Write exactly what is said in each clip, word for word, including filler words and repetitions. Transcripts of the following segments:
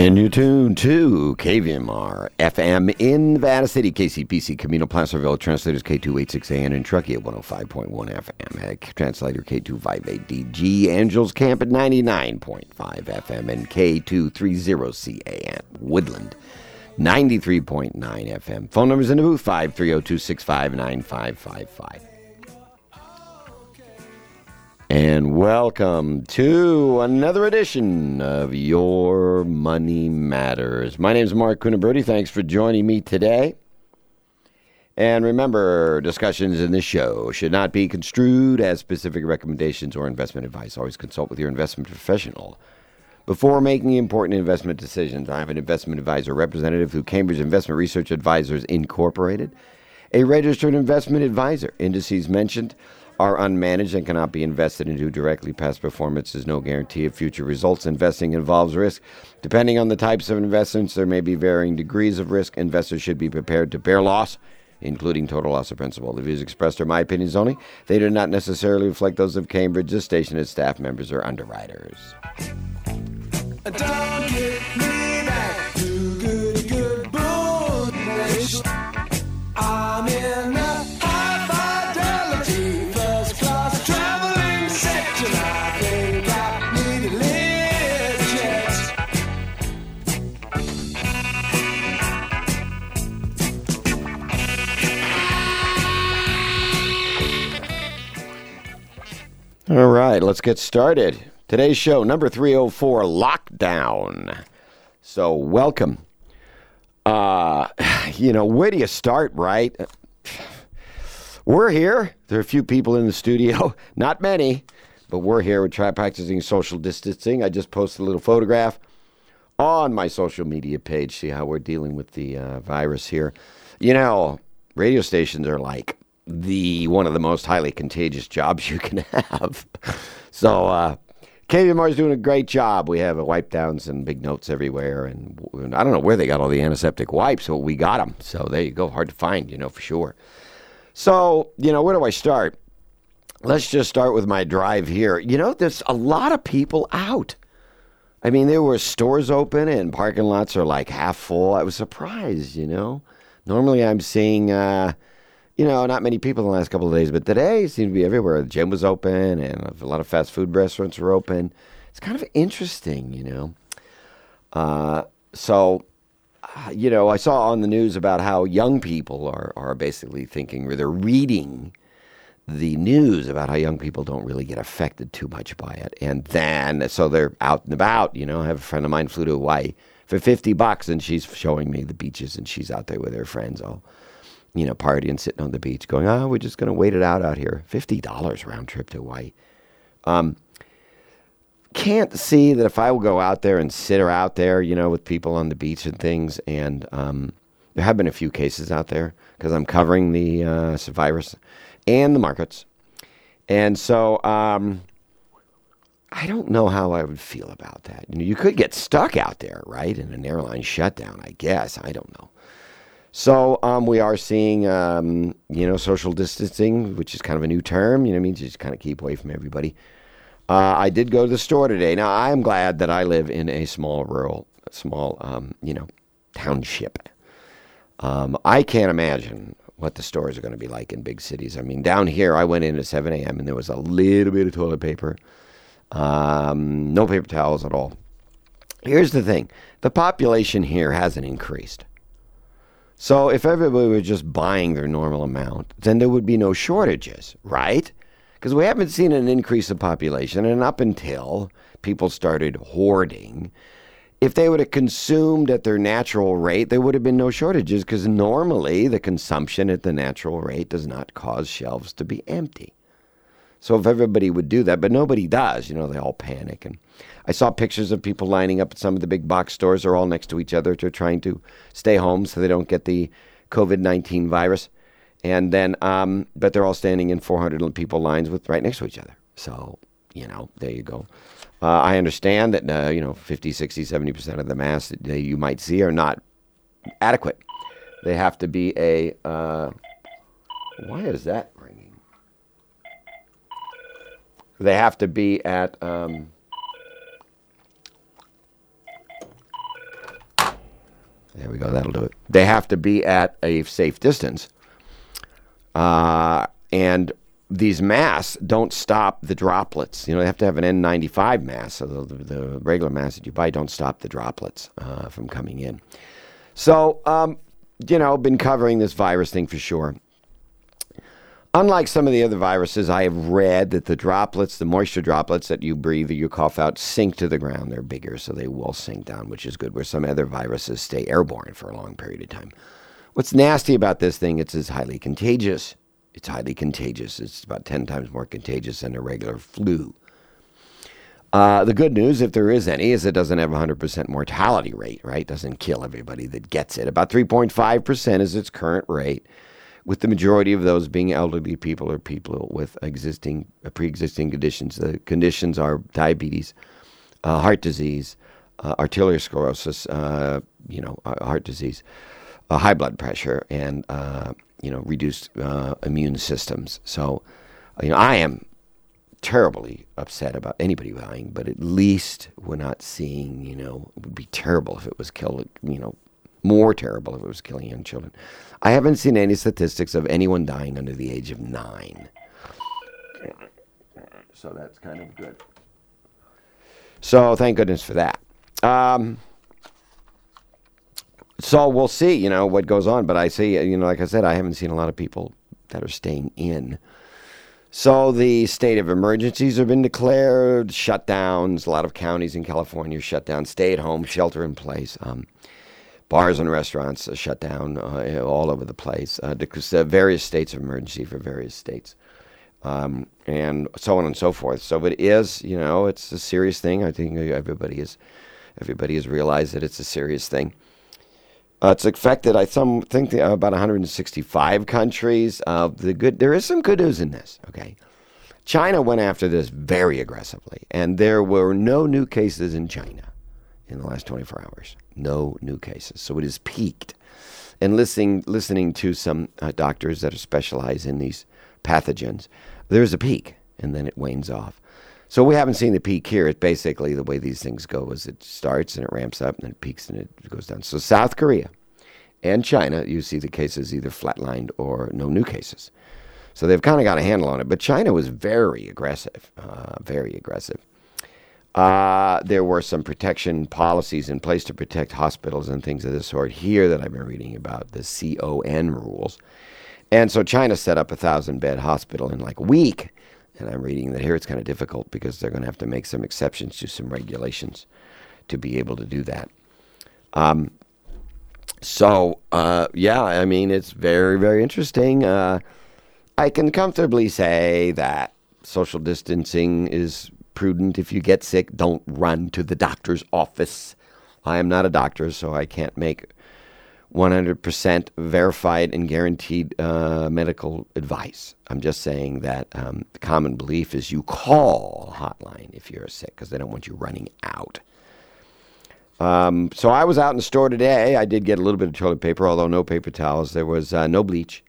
And you're tuned to K V M R F M in Nevada City, K C P C, Camino, Placerville, translators K two eighty-six A M in Truckee at one oh five point one F M, at translator K two fifty-eight D G, Angels Camp at ninety-nine point five F M, and K two thirty C A M, Woodland, ninety-three point nine F M. Phone numbers in the booth, five three zero, two six five, nine five five five. And welcome to another edition of Your Money Matters. My name is Mark Cunabrudi. Thanks for joining me today. And remember, discussions in this show should not be construed as specific recommendations or investment advice. Always consult with your investment professional before making important investment decisions. I have an investment advisor representative through Cambridge Investment Research Advisors, Incorporated, a registered investment advisor. Indices mentioned are unmanaged and cannot be invested into directly. Past performance is no guarantee of future results. Investing involves risk. Depending on the types of investments, there may be varying degrees of risk. Investors should be prepared to bear loss, including total loss of principal. The views expressed are my opinions only. They do not necessarily reflect those of Cambridge, this station, its staff members, or underwriters. Don't get me back to good, good bullshit. I'm in the high fidelity first class traveling section. I think I need a lift jet. All right, let's get started. Today's show, number three oh four, Lockdown. So, welcome. Uh, you know, where do you start, right? We're here. There are a few people in the studio. Not many, but we're here. We try practicing social distancing. I just posted a little photograph on my social media page. See how we're dealing with the uh, virus here. You know, radio stations are like the one of the most highly contagious jobs you can have. So, uh, K V M R is doing a great job. We have wipe downs and big notes everywhere. And I don't know where they got all the antiseptic wipes, but we got them. So there you go. Hard to find, you know, for sure. So, you know, where do I start? Let's just start with my drive here. You know, there's a lot of people out. I mean, there were stores open and parking lots are like half full. I was surprised, you know. Normally I'm seeing, uh, you know, not many people in the last couple of days, but today it seemed to be everywhere. The gym was open and a lot of fast food restaurants were open. It's kind of interesting, you know. Uh, so, uh, you know, I saw on the news about how young people are, are basically thinking, or they're reading the news about how young people don't really get affected too much by it. And then, so they're out and about, you know. I have a friend of mine flew to Hawaii for fifty bucks and she's showing me the beaches and she's out there with her friends all, you know, partying, sitting on the beach, going, oh, we're just going to wait it out out here. fifty dollars round trip to Hawaii. Um, can't see that if I will go out there and sit out there, you know, with people on the beach and things, and um, there have been a few cases out there because I'm covering the uh, virus and the markets. And so um, I don't know how I would feel about that. You know, you could get stuck out there, right, in an airline shutdown, I guess. I don't know. So um, we are seeing, um, you know, social distancing, which is kind of a new term. You know, it means you just kind of keep away from everybody. Uh, I did go to the store today. Now, I'm glad that I live in a small rural, small, um, you know, township. Um, I can't imagine what the stores are going to be like in big cities. I mean, down here, I went in at seven a.m. and there was a little bit of toilet paper. Um, no paper towels at all. Here's the thing. The population here hasn't increased. So if everybody were just buying their normal amount, then there would be no shortages, right? Because we haven't seen an increase in population, and up until people started hoarding, if they would have consumed at their natural rate, there would have been no shortages, because normally the consumption at the natural rate does not cause shelves to be empty. So if everybody would do that, but nobody does, you know, they all panic. And I saw pictures of people lining up at some of the big box stores. They're all next to each other. They're trying to stay home so they don't get the covid nineteen virus. And then, um, but they're all standing in four hundred people lines with right next to each other. So, you know, there you go. Uh, I understand that, uh, you know, fifty, sixty, seventy percent of the masks that you might see are not adequate. They have to be a, uh, why is that ringing? They have to be at, um, There we go. That'll do it. They have to be at a safe distance. Uh, and these masks don't stop the droplets. You know, they have to have an N ninety-five mask. So the, the regular masks that you buy don't stop the droplets uh, from coming in. So, um, you know, been covering this virus thing for sure. Unlike some of the other viruses, I have read that the droplets, the moisture droplets that you breathe or you cough out, sink to the ground. They're bigger, so they will sink down, which is good, where some other viruses stay airborne for a long period of time. What's nasty about this thing, it's, it's highly contagious. It's highly contagious. It's about ten times more contagious than a regular flu. Uh, the good news, if there is any, is it doesn't have a one hundred percent mortality rate, right? It doesn't kill everybody that gets it. About three point five percent is its current rate, with the majority of those being elderly people or people with existing uh, pre-existing conditions. The conditions are diabetes, uh, heart disease, uh, arteriosclerosis, uh, you know, uh, heart disease, uh, high blood pressure, and uh, you know, reduced uh, immune systems. So, you know, I am terribly upset about anybody dying, but at least we're not seeing, you know, it would be terrible if it was killed, you know, more terrible if it was killing young children. I haven't seen any statistics of anyone dying under the age of nine. So that's kind of good. So thank goodness for that. Um, so we'll see, you know, what goes on. But I see, you know, like I said, I haven't seen a lot of people that are staying in. So the state of emergencies have been declared, shutdowns. A lot of counties in California shut down, stay at home, shelter in place. Um, bars and restaurants are shut down uh, all over the place. Uh, because uh, various states of emergency for various states. Um, and so on and so forth. So it is, you know, it's a serious thing. I think everybody is, everybody has realized that it's a serious thing. Uh, it's affected, I some think, uh, about one hundred sixty-five countries. Uh, the good, there is some good news in this, okay? China went after this very aggressively, and there were no new cases in China in the last twenty-four hours. No new cases. So it has peaked. And listening, listening to some uh, doctors that are specialized in these pathogens, there's a peak, and then it wanes off. So we haven't seen the peak here. It's basically the way these things go is it starts and it ramps up and then it peaks and it goes down. So South Korea and China, you see the cases either flatlined or no new cases. So they've kind of got a handle on it. But China was very aggressive, uh, very aggressive. Uh, there were some protection policies in place to protect hospitals and things of this sort here that I've been reading about, the C O N rules. And so China set up a thousand-bed hospital in like a week. And I'm reading that here it's kind of difficult because they're going to have to make some exceptions to some regulations to be able to do that. Um, so, uh, yeah, I mean, it's very, very interesting. Uh, I can comfortably say that social distancing is prudent. If you get sick, don't run to the doctor's office. I am not a doctor, so I can't make one hundred percent verified and guaranteed uh, medical advice. I'm just saying that um, the common belief is you call a hotline if you're sick because they don't want you running out. Um, so I was out in the store today. I did get a little bit of toilet paper, although no paper towels. There was uh, no bleach,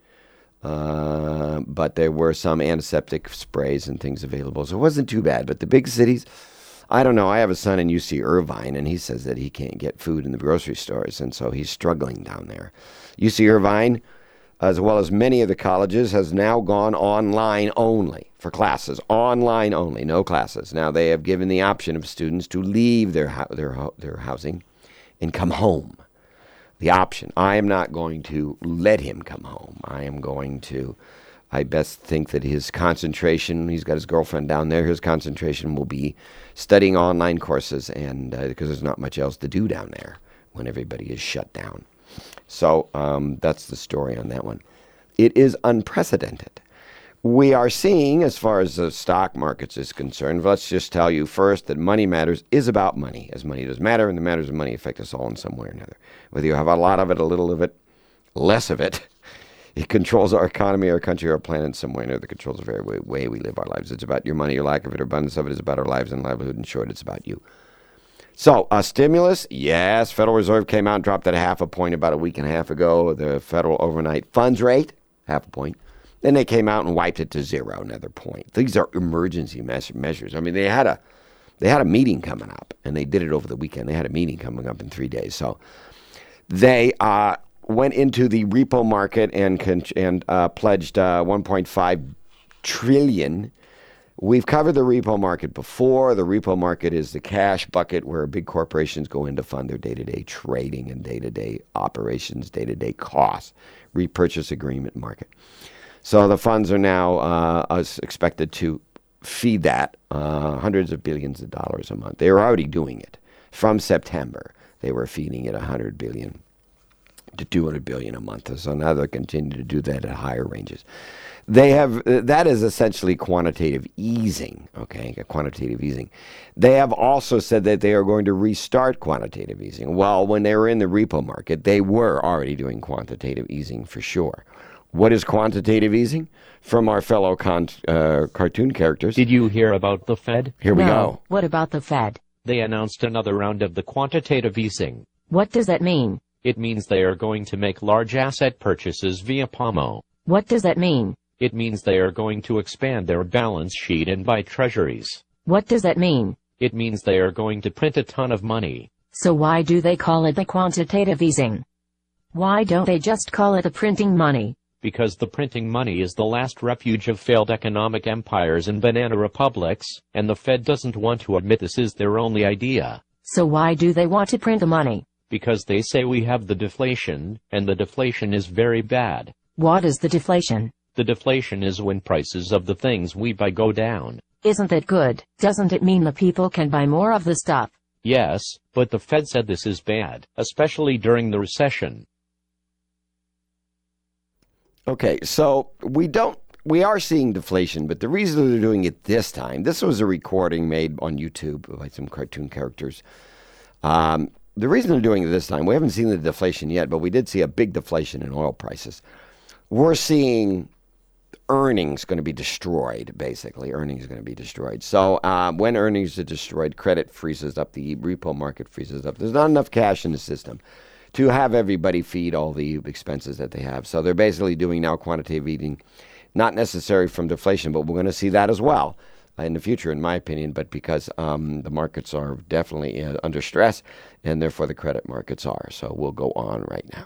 uh, but there were some antiseptic sprays and things available. So it wasn't too bad. But the big cities, I don't know. I have a son in U C Irvine, and he says that he can't get food in the grocery stores, and so he's struggling down there. U C Irvine, as well as many of the colleges, has now gone online only for classes. Online only, no classes. Now, they have given the option of students to leave their ho- their ho- their housing and come home. The option. I am not going to let him come home. I am going to... I best think that his concentration, he's got his girlfriend down there, his concentration will be studying online courses and uh, because there's not much else to do down there when everybody is shut down. So um, that's the story on that one. It is unprecedented. We are seeing, as far as the stock markets is concerned, let's just tell you first that Money Matters is about money, as money does matter, and the matters of money affect us all in some way or another. Whether you have a lot of it, a little of it, less of it, it controls our economy, our country, our planet in some way or another. It controls the very way, way we live our lives. It's about your money, your lack of it, or abundance of it. It's about our lives and livelihood. In short, it's about you. So, uh, stimulus, yes. Federal Reserve came out and dropped at a half a point about a week and a half ago. The federal overnight funds rate, half a point. Then they came out and wiped it to zero, another point. These are emergency measures. I mean, they had a they had a meeting coming up, and they did it over the weekend. They had a meeting coming up in three days. So they uh, went into the repo market and con- and uh, pledged uh, one point five trillion dollars. We've covered the repo market before. The repo market is the cash bucket where big corporations go in to fund their day-to-day trading and day-to-day operations, day-to-day costs, repurchase agreement market. So the funds are now uh, expected to feed that uh, hundreds of billions of dollars a month. They were already doing it. From September, they were feeding it one hundred billion to two hundred billion a month. So now they'll continue to do that at higher ranges. They have, that is essentially quantitative easing, okay, quantitative easing. They have also said that they are going to restart quantitative easing. Well, when they were in the repo market, they were already doing quantitative easing for sure. What is quantitative easing? From our fellow con- uh, cartoon characters. Did you hear about the Fed? Here we No. go. What about the Fed? They announced another round of the quantitative easing. What does that mean? It means they are going to make large asset purchases via P A M O. What does that mean? It means they are going to expand their balance sheet and buy treasuries. What does that mean? It means they are going to print a ton of money. So why do they call it the quantitative easing? Why don't they just call it the printing money? Because the printing money is the last refuge of failed economic empires and banana republics, and the Fed doesn't want to admit this is their only idea. So why do they want to print the money? Because they say we have the deflation, and the deflation is very bad. What is the deflation? The deflation is when prices of the things we buy go down. Isn't that good? Doesn't it mean the people can buy more of the stuff? Yes, but the Fed said this is bad, especially during the recession. Okay, so we don't, we are seeing deflation, but the reason they're doing it this time, this was a recording made on YouTube by some cartoon characters. Um, the reason they're doing it this time, we haven't seen the deflation yet, but we did see a big deflation in oil prices. We're seeing earnings going to be destroyed, basically. Earnings are going to be destroyed. So uh, when earnings are destroyed, credit freezes up, the repo market freezes up. There's not enough cash in the system to have everybody feed all the expenses that they have. So they're basically doing now quantitative easing, not necessary from deflation, but we're going to see that as well in the future, in my opinion, but because um, the markets are definitely uh, under stress, and therefore the credit markets are. So we'll go on right now.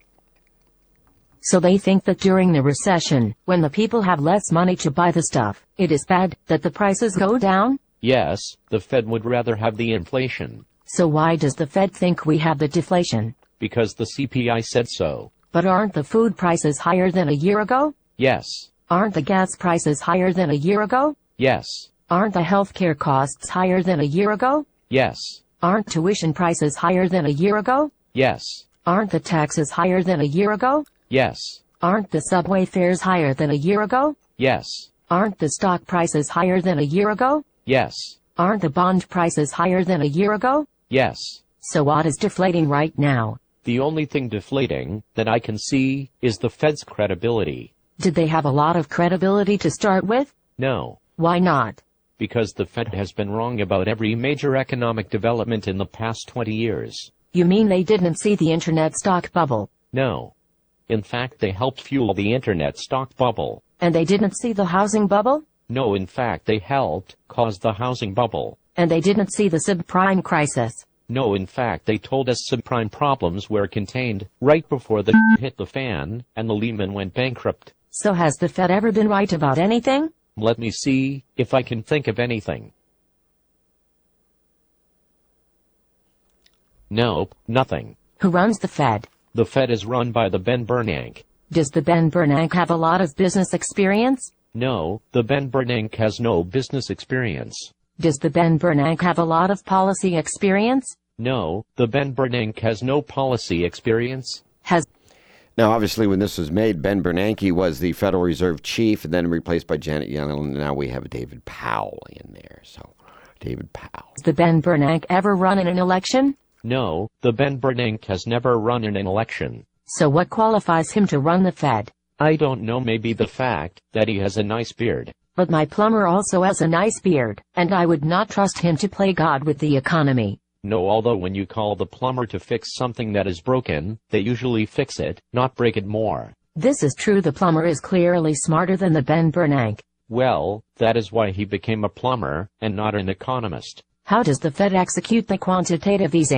So they think that during the recession, when the people have less money to buy the stuff, it is bad that the prices go down? Yes, the Fed would rather have the inflation. So why does the Fed think we have the deflation? Because the C P I said so. But aren't the food prices higher than a year ago? Yes. Aren't the gas prices higher than a year ago? Yes. Aren't the healthcare costs higher than a year ago? Yes. Aren't tuition prices higher than a year ago? Yes. Aren't the taxes higher than a year ago? Yes. Aren't the subway fares higher than a year ago? Yes. Aren't the stock prices higher than a year ago? Yes. Aren't the bond prices higher than a year ago? Yes. So what is deflating right now? The only thing deflating that I can see is the Fed's credibility. Did they have a lot of credibility to start with? No. Why not? Because the Fed has been wrong about every major economic development in the past twenty years. You mean they didn't see the internet stock bubble? No. In fact, they helped fuel the internet stock bubble. And they didn't see the housing bubble? No, in fact, they helped cause the housing bubble. And they didn't see the subprime crisis? No, in fact, they told us subprime problems were contained right before the hit the fan and the Lehman went bankrupt. So has the Fed ever been right about anything? Let me see if I can think of anything. Nope, nothing. Who runs the Fed? The Fed is run by the Ben Bernanke. Does the Ben Bernanke have a lot of business experience? No, the Ben Bernanke has no business experience. Does the Ben Bernanke have a lot of policy experience? No, the Ben Bernanke has no policy experience. Has Now, obviously, when this was made, Ben Bernanke was the Federal Reserve chief, and then replaced by Janet Yellen, and now we have David Powell in there. So, David Powell. the Ben Bernanke ever run in an election? No, the Ben Bernanke has never run in an election. So what qualifies him to run the Fed? I don't know, maybe the fact that he has a nice beard. But my plumber also has a nice beard, and I would not trust him to play God with the economy. No, although when you call the plumber to fix something that is broken, they usually fix it, not break it more. This is true. The plumber is clearly smarter than the Ben Bernanke. Well, that is why he became a plumber, and not an economist. How does the Fed execute the quantitative easing?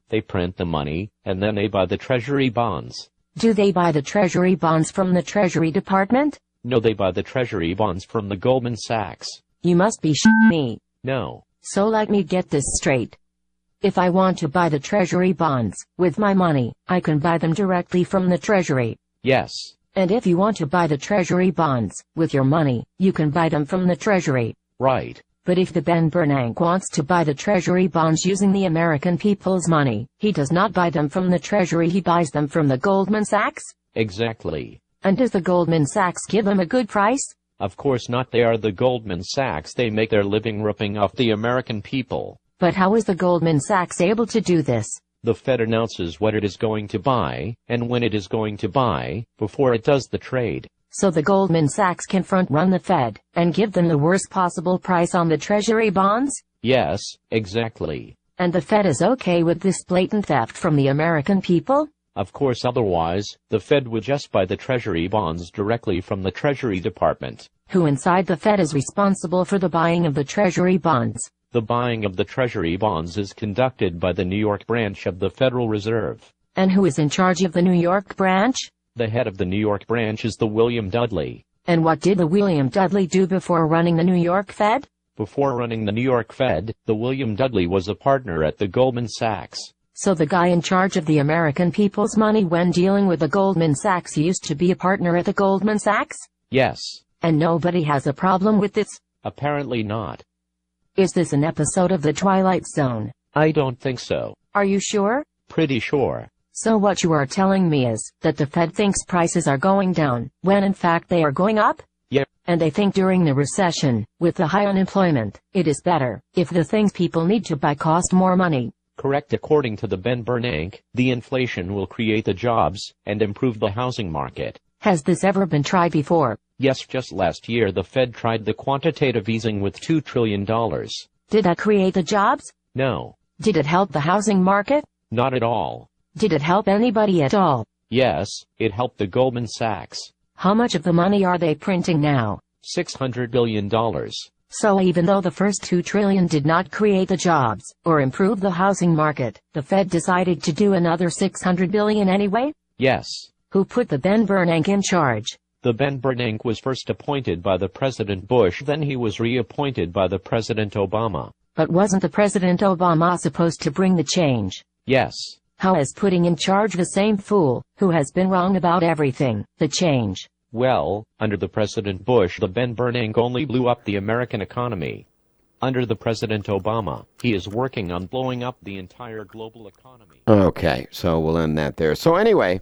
They print the money, and then they buy the Treasury bonds. Do they buy the Treasury bonds from the Treasury Department? No, they buy the Treasury bonds from the Goldman Sachs. You must be sh**ing me. No. So let me get this straight. If I want to buy the Treasury bonds with my money, I can buy them directly from the Treasury. Yes. And if you want to buy the Treasury bonds with your money, you can buy them from the Treasury. Right. But if the Ben Bernanke wants to buy the Treasury bonds using the American people's money, he does not buy them from the Treasury, he buys them from the Goldman Sachs? Exactly. And does the Goldman Sachs give him a good price? Of course not. They are the Goldman Sachs. They make their living ripping off the American people. But how is the Goldman Sachs able to do this? The Fed announces what it is going to buy, and when it is going to buy, before it does the trade. So the Goldman Sachs can front-run the Fed, and give them the worst possible price on the Treasury bonds? Yes, exactly. And the Fed is okay with this blatant theft from the American people? Of course, otherwise, the Fed would just buy the Treasury bonds directly from the Treasury Department. Who inside the Fed is responsible for the buying of the Treasury bonds? The buying of the Treasury bonds is conducted by the New York branch of the Federal Reserve. And who is in charge of the New York branch? The head of the New York branch is the William Dudley. And what did the William Dudley do before running the New York Fed? Before running the New York Fed, the William Dudley was a partner at the Goldman Sachs. So the guy in charge of the American people's money when dealing with the Goldman Sachs used to be a partner at the Goldman Sachs? Yes. And nobody has a problem with this? Apparently not. Is this an episode of The Twilight Zone? I don't think so. Are you sure? Pretty sure. So what you are telling me is that the Fed thinks prices are going down, when in fact they are going up? Yeah. And they think during the recession, with the high unemployment, it is better if the things people need to buy cost more money. Correct. According to the Ben Bernanke, the inflation will create the jobs and improve the housing market. Has this ever been tried before? Yes, just last year the Fed tried the quantitative easing with two trillion dollars. Did that create the jobs? No. Did it help the housing market? Not at all. Did it help anybody at all? Yes, it helped the Goldman Sachs. How much of the money are they printing now? six hundred billion dollars. So even though the first two trillion did not create the jobs, or improve the housing market, the Fed decided to do another six hundred billion anyway? Yes. Who put the Ben Bernanke in charge? The Ben Bernanke was first appointed by the President Bush, then he was reappointed by the President Obama. But wasn't the President Obama supposed to bring the change? Yes. How is putting in charge the same fool, who has been wrong about everything, the change? Well, under the President Bush, the Ben Bernanke only blew up the American economy. Under the President Obama, he is working on blowing up the entire global economy. Okay, so we'll end that there. So anyway,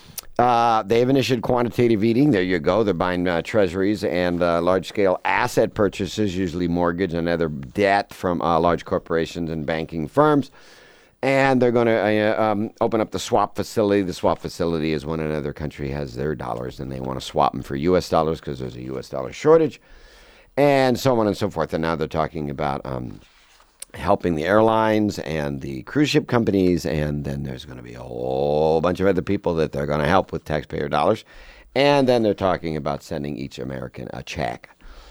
uh, they haven't issued quantitative easing. There you go. They're buying uh, treasuries and uh, large-scale asset purchases, usually mortgage and other debt from uh, large corporations and banking firms. And they're going to uh, um, open up the swap facility. The swap facility is when another country has their dollars and they want to swap them for U S dollars because there's a U S dollar shortage, and so on and so forth. And now they're talking about um, helping the airlines and the cruise ship companies, and then there's going to be a whole bunch of other people that they're going to help with taxpayer dollars. And then they're talking about sending each American a check,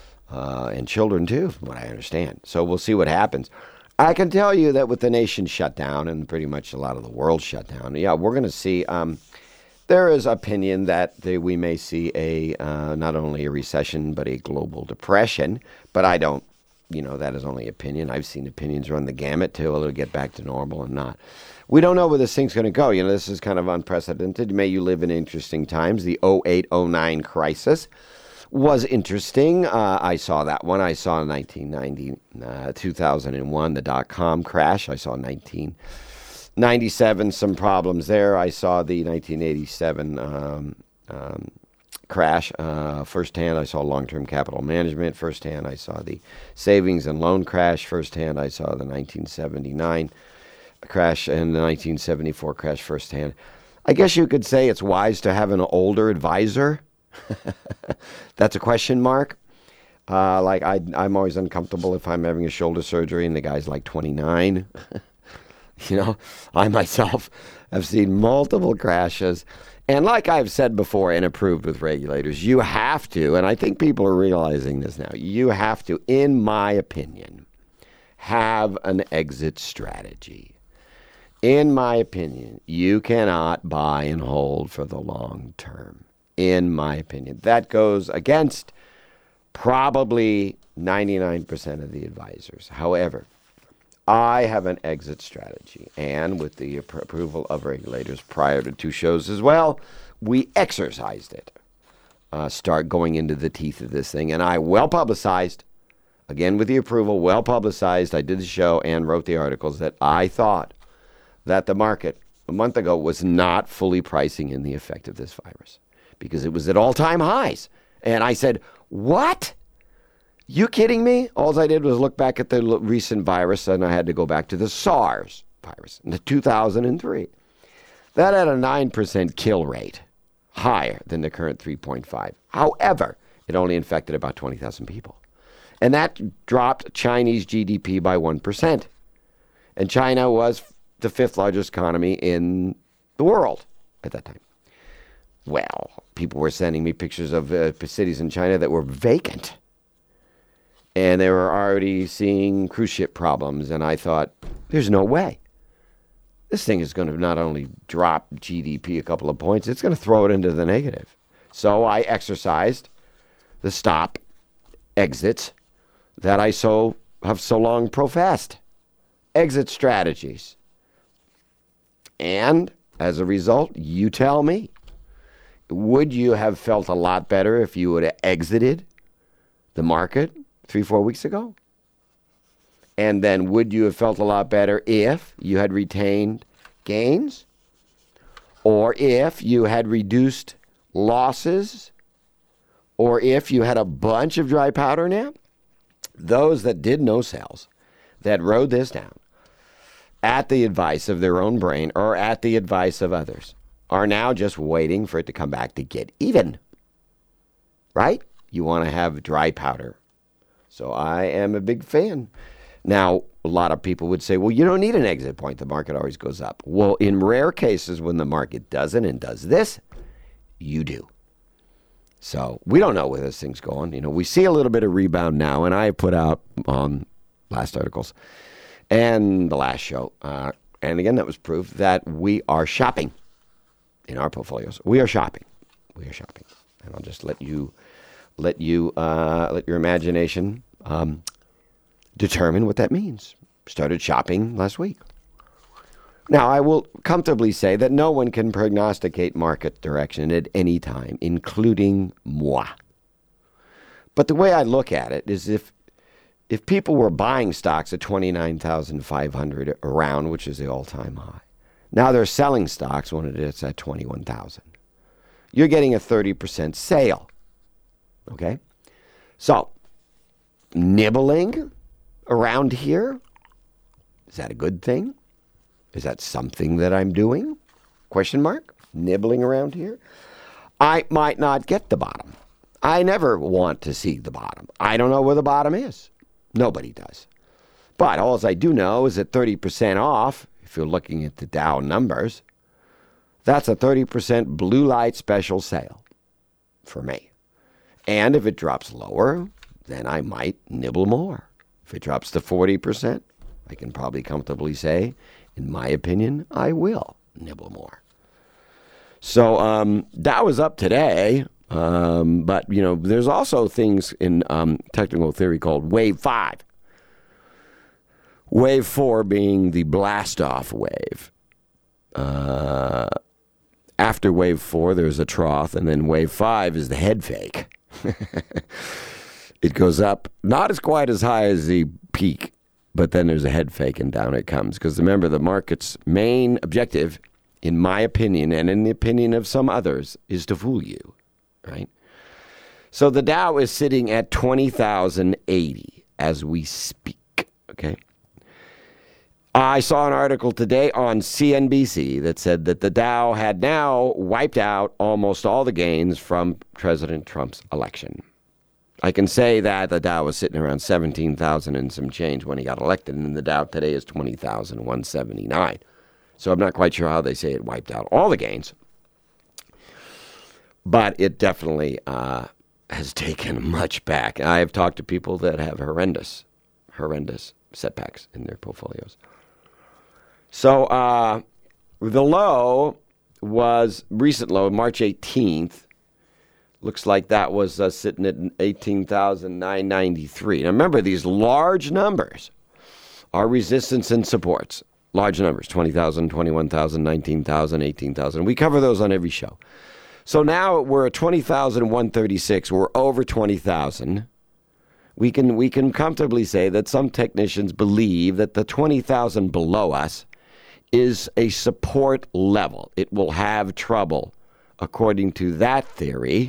uh, and children too, from what I understand. So we'll see what happens. I can tell you that with the nation shut down and pretty much a lot of the world shut down, yeah, we're going to see, um, there is opinion that they, we may see a uh, not only a recession but a global depression. But I don't, you know, that is only opinion. I've seen opinions run the gamut till it'll get back to normal and not. We don't know where this thing's going to go. You know, this is kind of unprecedented. May you live in interesting times. The oh eight oh nine crisis was interesting. Uh, I saw that one. I saw nineteen ninety, uh, two thousand one, the dot-com crash. I saw nineteen ninety-seven, some problems there. I saw the nineteen eighty-seven um, um, crash uh, firsthand. I saw long-term capital management firsthand. I saw the savings and loan crash firsthand. I saw the nineteen seventy-nine crash and the nineteen seventy-four crash firsthand. I guess you could say it's wise to have an older advisor. That's a question mark. Uh, like I, I'm always uncomfortable if I'm having a shoulder surgery and the guy's like twenty-nine. You know, I myself have seen multiple crashes. And like I've said before and approved with regulators, you have to, and I think people are realizing this now, you have to, in my opinion, have an exit strategy. In my opinion, you cannot buy and hold for the long term. In my opinion, that goes against probably ninety-nine percent of the advisors. However, I have an exit strategy, and with the ap- approval of regulators prior to two shows as well, we exercised it. Uh, start going into the teeth of this thing, and I well publicized, again with the approval, well publicized, I did the show and wrote the articles that I thought that the market a month ago was not fully pricing in the effect of this virus because it was at all-time highs. And I said, what? You kidding me? All I did was look back at the l- recent virus, and I had to go back to the SARS virus in the two thousand three. That had a nine percent kill rate, higher than the current three point five. However, it only infected about twenty thousand people. And that dropped Chinese G D P by one percent. And China was the fifth largest economy in the world at that time. Well, people were sending me pictures of uh, cities in China that were vacant. And they were already seeing cruise ship problems. And I thought, there's no way. This thing is going to not only drop G D P a couple of points, it's going to throw it into the negative. So I exercised the stop exits that I so have so long professed. Exit strategies. And as a result, you tell me, would you have felt a lot better if you would have exited the market three, four weeks ago? And then would you have felt a lot better if you had retained gains? Or if you had reduced losses? Or if you had a bunch of dry powder now? Those that did no sales, that rode this down at the advice of their own brain or at the advice of others, are now just waiting for it to come back to get even. Right? You want to have dry powder. So I am a big fan. Now, a lot of people would say, well, you don't need an exit point. The market always goes up. Well, in rare cases when the market doesn't and does this, you do. So we don't know where this thing's going. You know, we see a little bit of rebound now, and I put out um, last articles and the last show. Uh, and again, that was proof that we are shopping in our portfolios. We are shopping. We are shopping. And I'll just let you, let you, uh, let your imagination um, determine what that means. Started shopping last week. Now, I will comfortably say that no one can prognosticate market direction at any time, including moi. But the way I look at it is if if people were buying stocks at twenty-nine thousand five hundred around, which is the all-time high, now they're selling stocks when it's at twenty-one thousand. You're getting a thirty percent sale. Okay? So, nibbling around here, is that a good thing? Is that something that I'm doing? Question mark? Nibbling around here? I might not get the bottom. I never want to see the bottom. I don't know where the bottom is. Nobody does. But all I do know is that thirty percent off, if you're looking at the Dow numbers, that's a thirty percent blue light special sale for me. And if it drops lower, then I might nibble more. If it drops to forty percent, I can probably comfortably say, in my opinion, I will nibble more. So um, Dow is up today, um, but you know there's also things in um, technical theory called wave five. Wave four being the blast-off wave. Uh, after wave four, there's a trough, and then wave five is the head fake. It goes up, not as quite as high as the peak, but then there's a head fake and down it comes. Because remember, the market's main objective, in my opinion, and in the opinion of some others, is to fool you, right? So the Dow is sitting at twenty thousand eighty as we speak, okay? I saw an article today on C N B C that said that the Dow had now wiped out almost all the gains from President Trump's election. I can say that the Dow was sitting around seventeen thousand and some change when he got elected, and the Dow today is twenty thousand one hundred seventy-nine. So I'm not quite sure how they say it wiped out all the gains. But it definitely uh, has taken much back. I have talked to people that have horrendous, horrendous setbacks in their portfolios. So uh, the low was recent low, March eighteenth. Looks like that was uh, sitting at eighteen thousand nine hundred ninety-three. Now remember, these large numbers are resistance and supports. Large numbers, twenty thousand, twenty-one thousand, nineteen thousand, eighteen thousand. We cover those on every show. So now we're at twenty thousand one hundred thirty-six. We're over twenty thousand. We can we can comfortably say that some technicians believe that the twenty thousand below us is a support level. It will have trouble, according to that theory,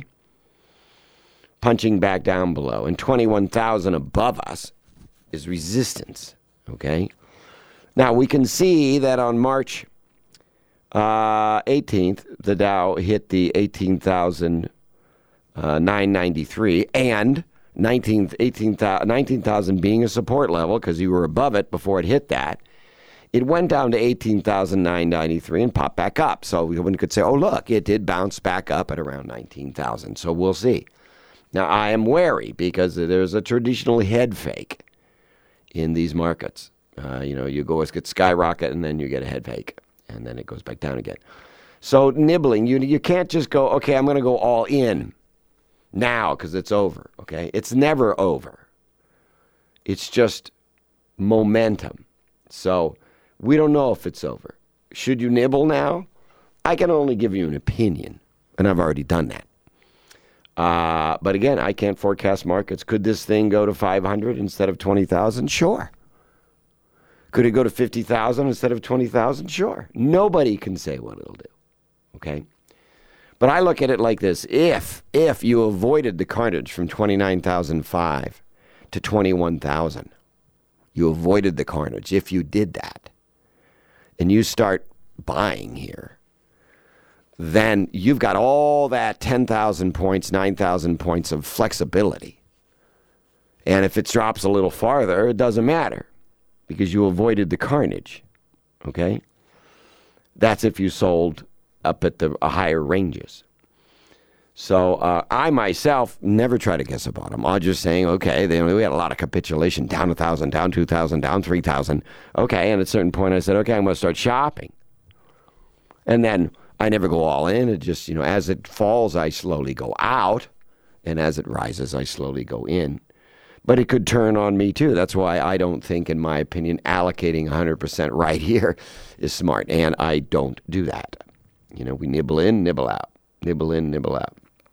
punching back down below. And twenty-one thousand above us is resistance, okay? Now, we can see that on March uh, eighteenth, the Dow hit the eighteen thousand nine hundred ninety-three and nineteen thousand being a support level because you were above it before it hit that. It went down to eighteen thousand nine hundred ninety-three and popped back up. So one could say, oh, look, it did bounce back up at around nineteen thousand. So we'll see. Now, I am wary because there's a traditional head fake in these markets. Uh, you know, you go get skyrocket and then you get a head fake and then it goes back down again. So nibbling, you you can't just go, okay, I'm going to go all in now because it's over, okay? It's never over. It's just momentum. So we don't know if it's over. Should you nibble now? I can only give you an opinion, and I've already done that. Uh, but again, I can't forecast markets. Could this thing go to five hundred instead of twenty thousand? Sure. Could it go to fifty thousand instead of twenty thousand? Sure. Nobody can say what it'll do, okay? But I look at it like this. If, if you avoided the carnage from twenty-nine thousand five to twenty-one thousand, you avoided the carnage. If you did that, and you start buying here, then you've got all that ten thousand points, nine thousand points of flexibility. And if it drops a little farther, it doesn't matter because you avoided the carnage, okay? That's if you sold up at the uh, higher ranges. So uh, I myself never try to guess a bottom. I'm just saying, okay, they, we had a lot of capitulation, down one thousand, down two thousand, down three thousand. Okay, and at a certain point I said, okay, I'm going to start shopping. And then I never go all in. It just, you know, as it falls, I slowly go out. And as it rises, I slowly go in. But it could turn on me too. That's why I don't think, in my opinion, allocating one hundred percent right here is smart. And I don't do that. You know, we nibble in, nibble out. Nibble in, nibble out.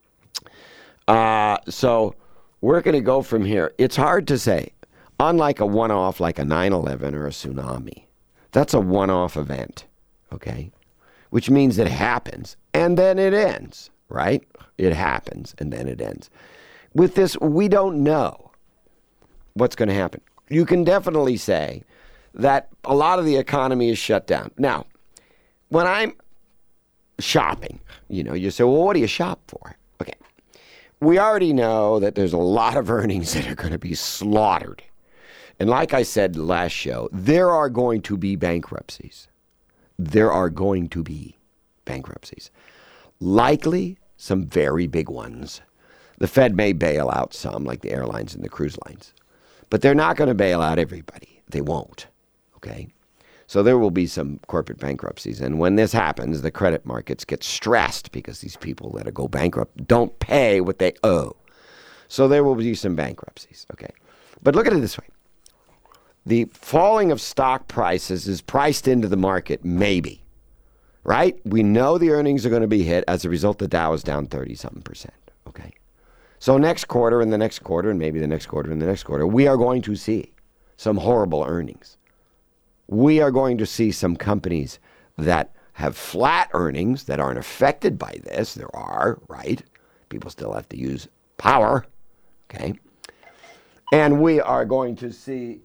Uh, so we're going to go from here. It's hard to say. Unlike a one-off like a nine eleven or a tsunami, that's a one-off event, okay? Which means it happens, and then it ends, right? It happens, and then it ends. With this, we don't know what's going to happen. You can definitely say that a lot of the economy is shut down. Now, when I'm shopping, you know, you say, well, what do you shop for? Okay. We already know that there's a lot of earnings that are going to be slaughtered. And like I said last show, there are going to be bankruptcies. There are going to be bankruptcies. Likely some very big ones. The Fed may bail out some, like the airlines and the cruise lines. But they're not going to bail out everybody. They won't. Okay? So there will be some corporate bankruptcies. And when this happens, the credit markets get stressed because these people that go bankrupt don't pay what they owe. So there will be some bankruptcies. Okay. But look at it this way. The falling of stock prices is priced into the market, maybe. Right? We know the earnings are going to be hit. As a result, the Dow is down thirty-something percent. Okay. So next quarter and the next quarter and maybe the next quarter and the next quarter, we are going to see some horrible earnings. We are going to see some companies that have flat earnings that aren't affected by this. There are, right? People still have to use power, okay? And we are going to see,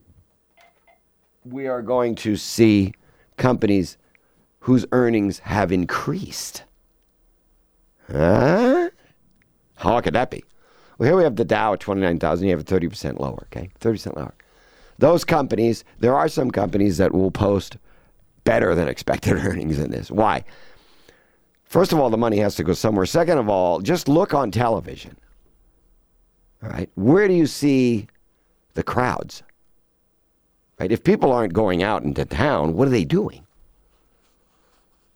we are going to see companies whose earnings have increased. Huh? How could that be? Well, here we have the Dow at twenty-nine thousand. You have it thirty percent lower, okay? thirty percent lower. Those companies, there are some companies that will post better than expected earnings in this. Why? First of all, the money has to go somewhere. Second of all, just look on television. All right? Where do you see the crowds? Right? If people aren't going out into town, what are they doing?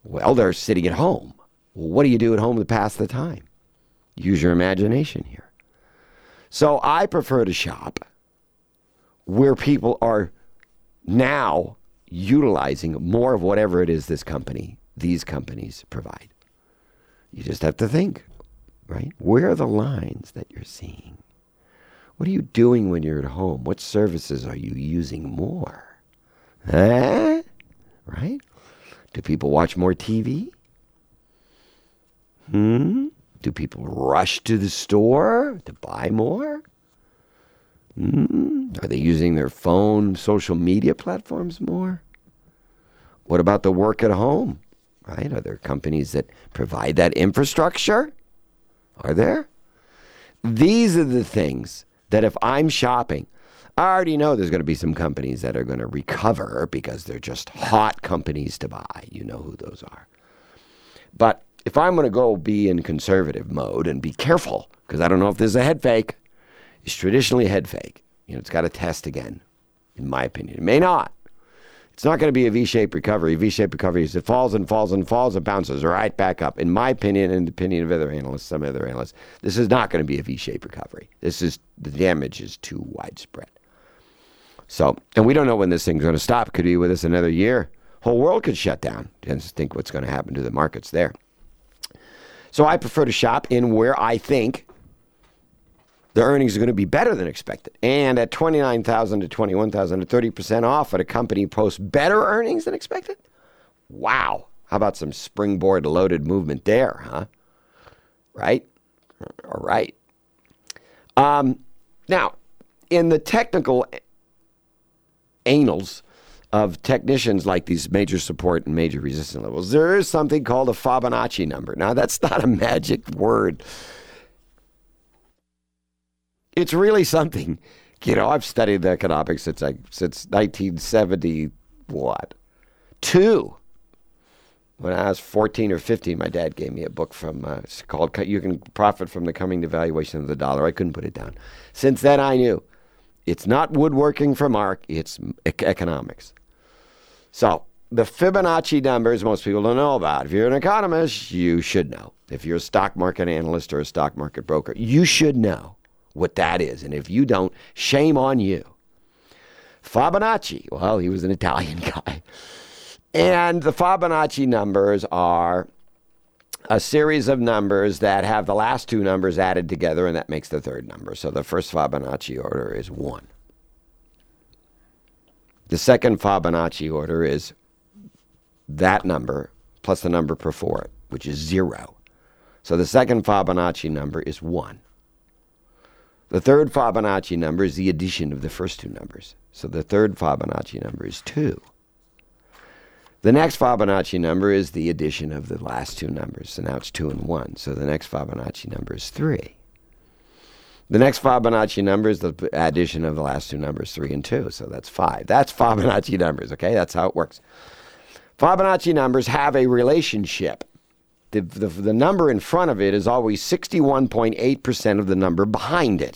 Well, they're sitting at home. Well, what do you do at home to pass the time? Use your imagination here. So I prefer to shop where people are now utilizing more of whatever it is this company, these companies provide. You just have to think, right? Where are the lines that you're seeing? What are you doing when you're at home? What services are you using more? Huh? Right? Do people watch more T V? Hmm? Do people rush to the store to buy more? Hmm? Are they using their phone, social media platforms more? What about the work at home? Right? Are there companies that provide that infrastructure? Are there? These are the things that if I'm shopping, I already know there's going to be some companies that are going to recover because they're just hot companies to buy. You know who those are. But if I'm going to go be in conservative mode and be careful, because I don't know if this is a head fake, it's traditionally a head fake. You know, it's got to test again, in my opinion. It may not. It's not going to be a V-shaped recovery. V-shaped recovery is it falls and falls and falls and bounces right back up. In my opinion, and the opinion of other analysts, some other analysts, this is not going to be a V-shaped recovery. This is, the damage is too widespread. So, and we don't know when this thing's going to stop. Could be with us another year. Whole world could shut down. Just think what's going to happen to the markets there. So I prefer to shop in where I think the earnings are going to be better than expected. And at twenty-nine thousand to twenty-one thousand to thirty percent off at a company posts better earnings than expected? Wow. How about some springboard loaded movement there, huh? Right? All right. Um, now, in the technical annals of technicians like these major support and major resistance levels, there is something called a Fibonacci number. Now, that's not a magic word. It's really something. You know, I've studied economics since like since nineteen seventy, what? Two. When I was fourteen or fifteen, my dad gave me a book from, uh, it's called You Can Profit from the Coming Devaluation of the Dollar. I couldn't put it down. Since then, I knew it's not woodworking for Mark, it's economics. So, the Fibonacci numbers most people don't know about. If you're an economist, you should know. If you're a stock market analyst or a stock market broker, you should know what that is. And if you don't, shame on you. Fibonacci, well, he was an Italian guy. And the Fibonacci numbers are a series of numbers that have the last two numbers added together, and that makes the third number. So the first Fibonacci order is one. The second Fibonacci order is that number plus the number before it, which is zero. So the second Fibonacci number is one. The third Fibonacci number is the addition of the first two numbers. So the third Fibonacci number is two. The next Fibonacci number is the addition of the last two numbers. So now it's two and one. So the next Fibonacci number is three. The next Fibonacci number is the addition of the last two numbers, three and two. So that's five. That's Fibonacci numbers, okay? That's how it works. Fibonacci numbers have a relationship. The, the, the number in front of it is always sixty-one point eight percent of the number behind it.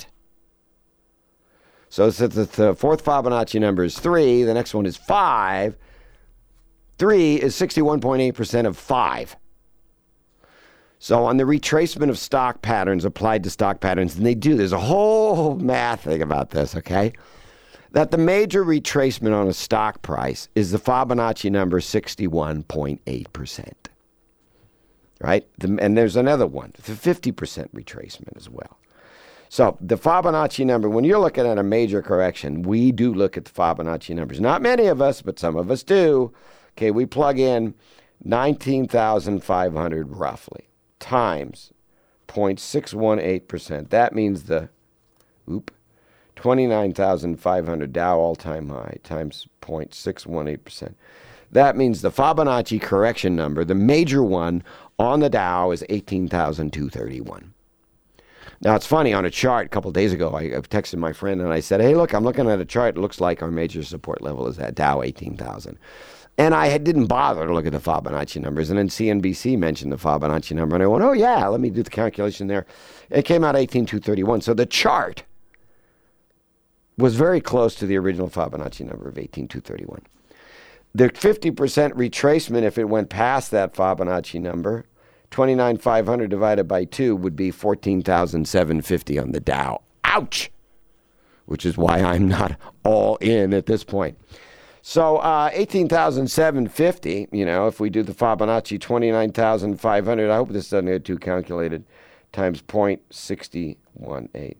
So since the, the fourth Fibonacci number is three, the next one is five. three is sixty-one point eight percent of five. So on the retracement of stock patterns applied to stock patterns, and they do, there's a whole math thing about this, okay? That the major retracement on a stock price is the Fibonacci number sixty-one point eight percent. Right? The, and there's another one, the fifty percent retracement as well. So the Fibonacci number, when you're looking at a major correction, we do look at the Fibonacci numbers. Not many of us, but some of us do. Okay, we plug in nineteen thousand five hundred roughly times zero point six one eight percent. That means the, oop, twenty-nine thousand five hundred Dow all-time high times zero point six one eight percent. That means the Fibonacci correction number, the major one on the Dow, is eighteen thousand two hundred thirty-one. Now, it's funny, on a chart a couple days ago, I texted my friend and I said, hey, look, I'm looking at a chart. It looks like our major support level is at Dow eighteen thousand. And I had, didn't bother to look at the Fibonacci numbers. And then C N B C mentioned the Fibonacci number. And I went, oh, yeah, let me do the calculation there. It came out eighteen thousand two hundred thirty-one. So the chart was very close to the original Fibonacci number of eighteen thousand two hundred thirty-one. The fifty percent retracement, if it went past that Fibonacci number, twenty-nine thousand five hundred divided by two would be fourteen thousand seven hundred fifty on the Dow. Ouch! Which is why I'm not all in at this point. So uh, eighteen thousand seven hundred fifty, you know, if we do the Fibonacci twenty-nine thousand five hundred, I hope this doesn't get too calculated, times zero point six one eight.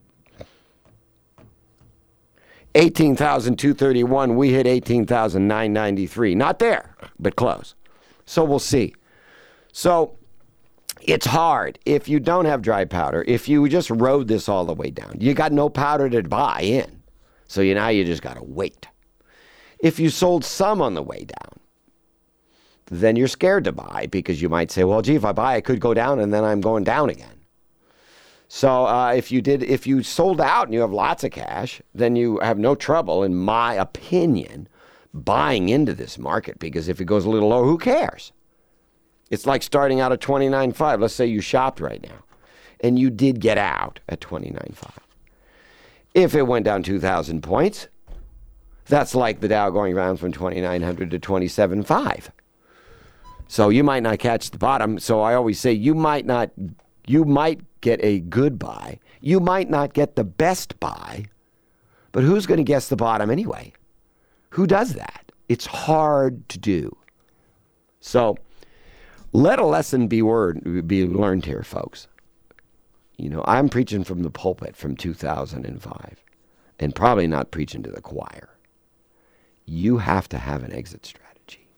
eighteen thousand two hundred thirty-one, we hit eighteen thousand nine hundred ninety-three. Not there, but close. So we'll see. So it's hard if you don't have dry powder. If you just rode this all the way down, you got no powder to buy in. So you now you just got to wait. If you sold some on the way down, then you're scared to buy because you might say, well, gee, if I buy, it could go down and then I'm going down again. So uh, if you did, if you sold out and you have lots of cash, then you have no trouble, in my opinion, buying into this market, because if it goes a little lower, who cares? It's like starting out at twenty-nine five. Let's say you shopped right now and you did get out at twenty-nine five. If it went down two thousand points, that's like the Dow going around from twenty-nine hundred to twenty-seven five. So you might not catch the bottom. So I always say you might not, you might get a good buy. You might not get the best buy, but who's going to guess the bottom anyway? Who does that? It's hard to do. So let a lesson be word be learned here, folks. You know, I'm preaching from the pulpit from two thousand five, and probably not preaching to the choir. You have to have an exit strategy.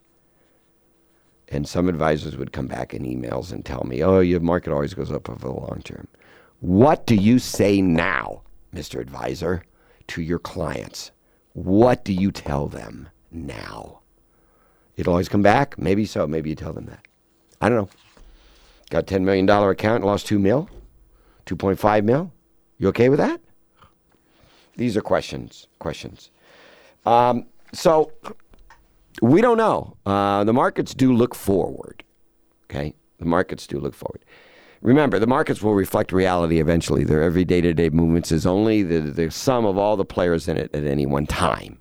And some advisors would come back in emails and tell me, oh, your market always goes up over the long term. What do you say now, Mister Advisor, to your clients? What do you tell them now? It'll always come back? Maybe so. Maybe you tell them that. I don't know. Got a ten million dollars account and lost two mil? two point five mil? You okay with that? These are questions. Questions. Um, so we don't know. Uh, the markets do look forward. Okay? The markets do look forward. Remember, the markets will reflect reality eventually. Their every day-to-day movements is only the, the sum of all the players in it at any one time.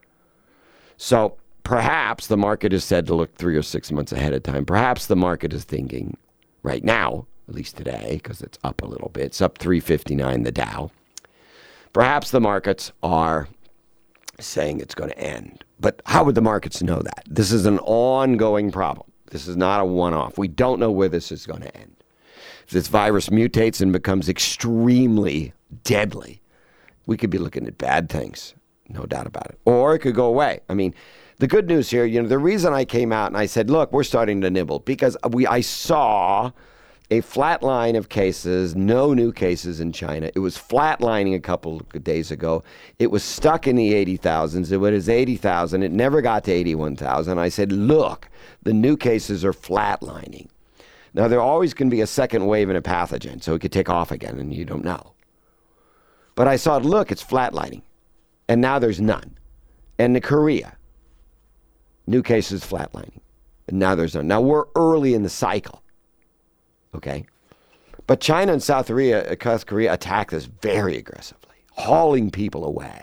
So perhaps the market is said to look three or six months ahead of time. Perhaps the market is thinking right now, at least today, because it's up a little bit. It's up three fifty-nine, the Dow. Perhaps the markets are saying it's going to end. But how would the markets know that? This is an ongoing problem. This is not a one-off. We don't know where this is going to end. If this virus mutates and becomes extremely deadly, we could be looking at bad things, no doubt about it. Or it could go away. I mean, the good news here, you know, the reason I came out and I said, look, we're starting to nibble, because we I saw a flat line of cases, no new cases in China. It was flatlining a couple of days ago. It was stuck in the eighty thousands. It was eighty thousand. It never got to eighty-one thousand. I said, look, the new cases are flatlining. Now, there always can be a second wave in a pathogen, so it could take off again, and you don't know. But I saw, look, it's flatlining. And now there's none. And in Korea, new cases flatlining. And now there's none. Now, we're early in the cycle. Okay? But China and South Korea, South Korea attacked this very aggressively, hauling people away.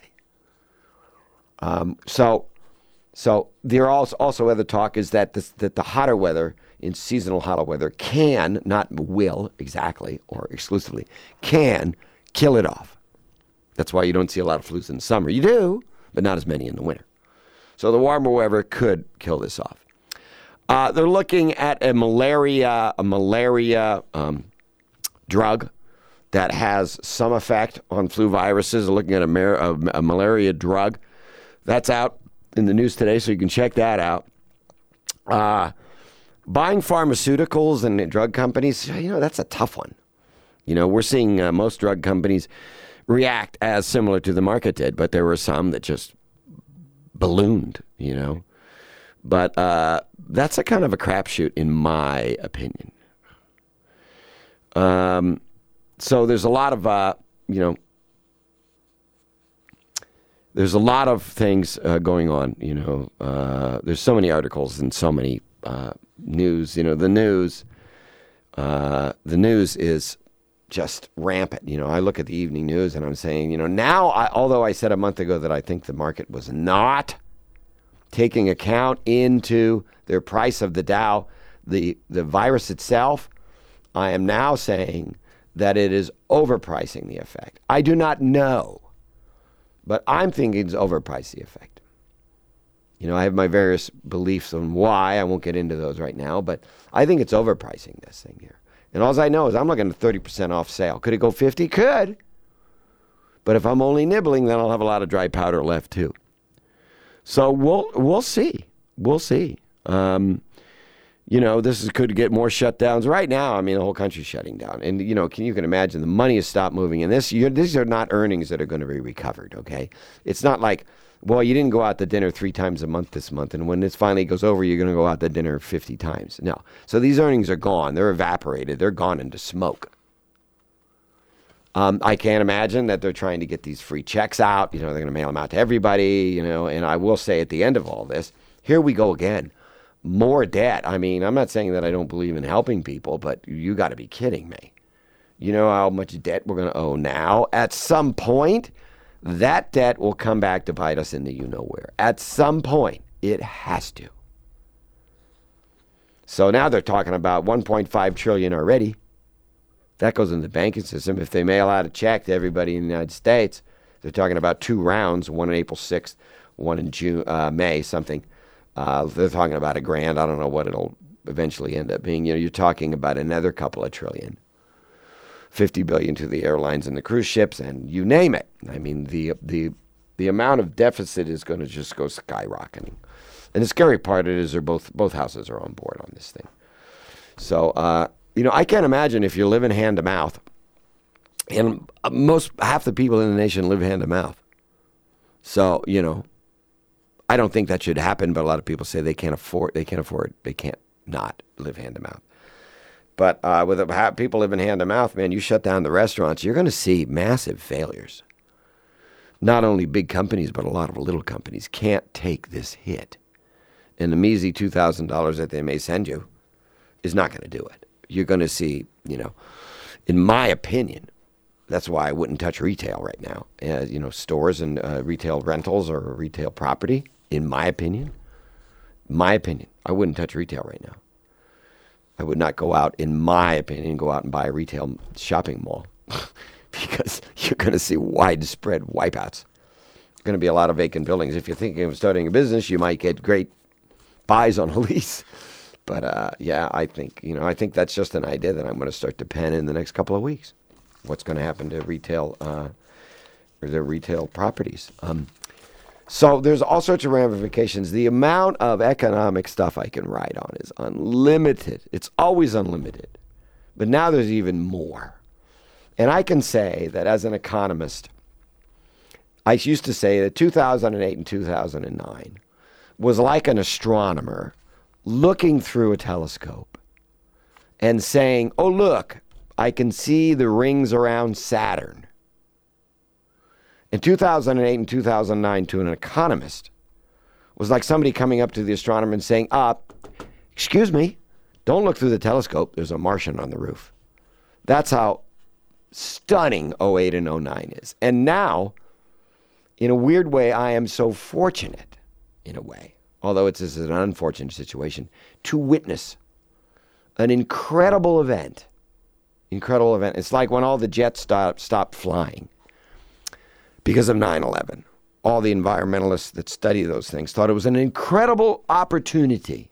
Um, so, so there also also other talk is that this, that the hotter weather, in seasonal hotter weather, can, not will exactly or exclusively, can kill it off. That's why you don't see a lot of flus in the summer. You do, but not as many in the winter. So the warmer weather could kill this off. Uh, they're looking at a malaria, a malaria um, drug that has some effect on flu viruses. They're looking at a, mar- a, a malaria drug. That's out in the news today, so you can check that out. Uh, buying pharmaceuticals and drug companies, you know, that's a tough one. You know, we're seeing uh, most drug companies react as similar to the market did, but there were some that just ballooned, you know. But uh, that's a kind of a crapshoot, in my opinion. Um, so there's a lot of, uh, you know, there's a lot of things uh, going on, you know. Uh, there's so many articles and so many uh, news. You know, the news, uh, the news is just rampant. You know, I look at the evening news and I'm saying, you know, now, I, although I said a month ago that I think the market was not taking account into their price of the Dow, the, the virus itself, I am now saying that it is overpricing the effect. I do not know, but I'm thinking it's overpriced the effect. You know, I have my various beliefs on why. I won't get into those right now, but I think it's overpricing this thing here. And all I know is I'm looking at thirty percent off sale. Could it go fifty? Could. But if I'm only nibbling, then I'll have a lot of dry powder left too. So we'll we'll see. We'll see. Um, you know, this is, could get more shutdowns. Right now, I mean, the whole country's shutting down. And, you know, can you can imagine the money has stopped moving. And this, you're, these are not earnings that are going to be recovered, okay? It's not like, well, you didn't go out to dinner three times a month this month, and when this finally goes over, you're going to go out to dinner fifty times. No. So these earnings are gone. They're evaporated. They're gone into smoke. Um, I can't imagine that they're trying to get these free checks out. You know, they're going to mail them out to everybody, you know, and I will say at the end of all this, here we go again. More debt. I mean, I'm not saying that I don't believe in helping people, but you got to be kidding me. You know how much debt we're going to owe now? At some point, that debt will come back to bite us in the you-know-where. At some point, it has to. So now they're talking about one point five trillion dollars already. That goes in the banking system. If they mail out a check to everybody in the United States, they're talking about two rounds, one on April sixth, one in June, uh, May, something. Uh, they're talking about a grand. I don't know what it'll eventually end up being. You know, you're talking about another couple of trillion. fifty billion dollars to the airlines and the cruise ships, and you name it. I mean, the the the amount of deficit is going to just go skyrocketing. And the scary part is they're both both houses are on board on this thing. So, uh, you know, I can't imagine if you're living hand to mouth, and most half the people in the nation live hand to mouth. So, you know, I don't think that should happen, but a lot of people say they can't afford, they can't afford, they can't not live hand to mouth. But uh, with people living hand to mouth, man, you shut down the restaurants, you're going to see massive failures. Not only big companies, but a lot of little companies can't take this hit. And the measly two thousand dollars that they may send you is not going to do it. You're going to see, you know, in my opinion, that's why I wouldn't touch retail right now. Uh, you know, stores and uh, retail rentals or retail property, in my opinion. My opinion, I wouldn't touch retail right now. I would not go out, in my opinion, go out and buy a retail shopping mall because you're going to see widespread wipeouts. There's going to be a lot of vacant buildings. If you're thinking of starting a business, you might get great buys on a lease. But uh, yeah, I think, you know, I think that's just an idea that I'm going to start to pen in the next couple of weeks. What's going to happen to retail uh, or their retail properties? Um, so there's all sorts of ramifications. The amount of economic stuff I can write on is unlimited. It's always unlimited. But now there's even more. And I can say that as an economist, I used to say that two thousand eight and two thousand nine was like an astronomer looking through a telescope and saying, oh, look, I can see the rings around Saturn. In two thousand eight and two thousand nine, to an economist, was like somebody coming up to the astronomer and saying, uh, excuse me, don't look through the telescope. There's a Martian on the roof. That's how stunning oh eight and oh nine is. And now, in a weird way, I am so fortunate, in a way, although it's, it's an unfortunate situation, to witness an incredible event. Incredible event. It's like when all the jets stop, stopped flying because of nine eleven. All the environmentalists that study those things thought it was an incredible opportunity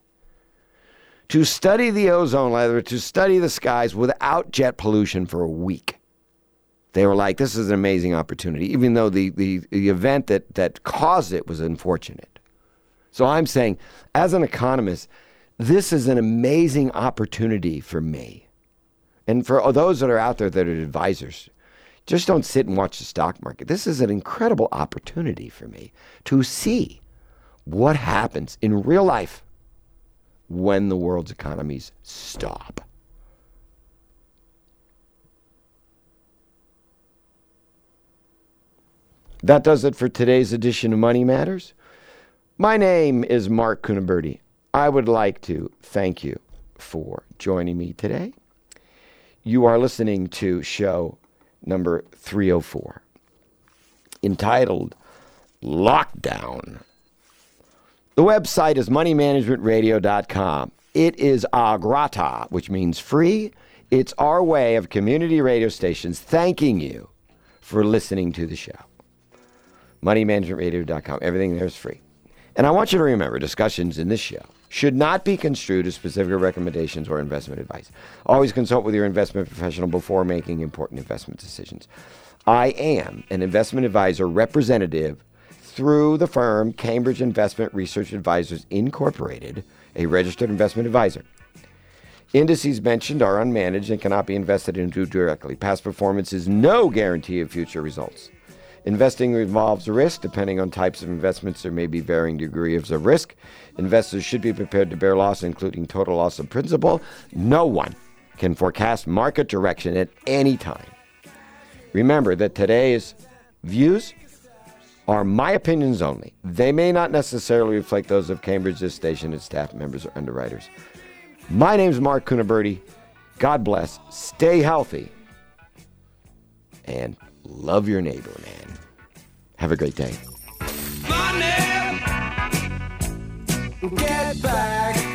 to study the ozone layer, to study the skies without jet pollution for a week. They were like, this is an amazing opportunity, even though the, the, the event that, that caused it was unfortunate. So I'm saying, as an economist, this is an amazing opportunity for me. And for those that are out there that are advisors, just don't sit and watch the stock market. This is an incredible opportunity for me to see what happens in real life when the world's economies stop. That does it for today's edition of Money Matters. My name is Mark Cunaberti. I would like to thank you for joining me today. You are listening to show number three oh four, entitled Lockdown. The website is money management radio dot com. It is a grata, which means free. It's our way of community radio stations thanking you for listening to the show. money management radio dot com. Everything there is free. And I want you to remember, discussions in this show should not be construed as specific recommendations or investment advice. Always consult with your investment professional before making important investment decisions. I am an investment advisor representative through the firm Cambridge Investment Research Advisors, Incorporated, a registered investment advisor. Indices mentioned are unmanaged and cannot be invested into directly. Past performance is no guarantee of future results. Investing involves risk. Depending on types of investments, there may be varying degrees of risk. Investors should be prepared to bear loss, including total loss of principal. No one can forecast market direction at any time. Remember that today's views are my opinions only. They may not necessarily reflect those of Cambridge, this station, its staff members, or underwriters. My name's Mark Cunaberti. God bless. Stay healthy. And love your neighbor, man. Have a great day. Money, get back.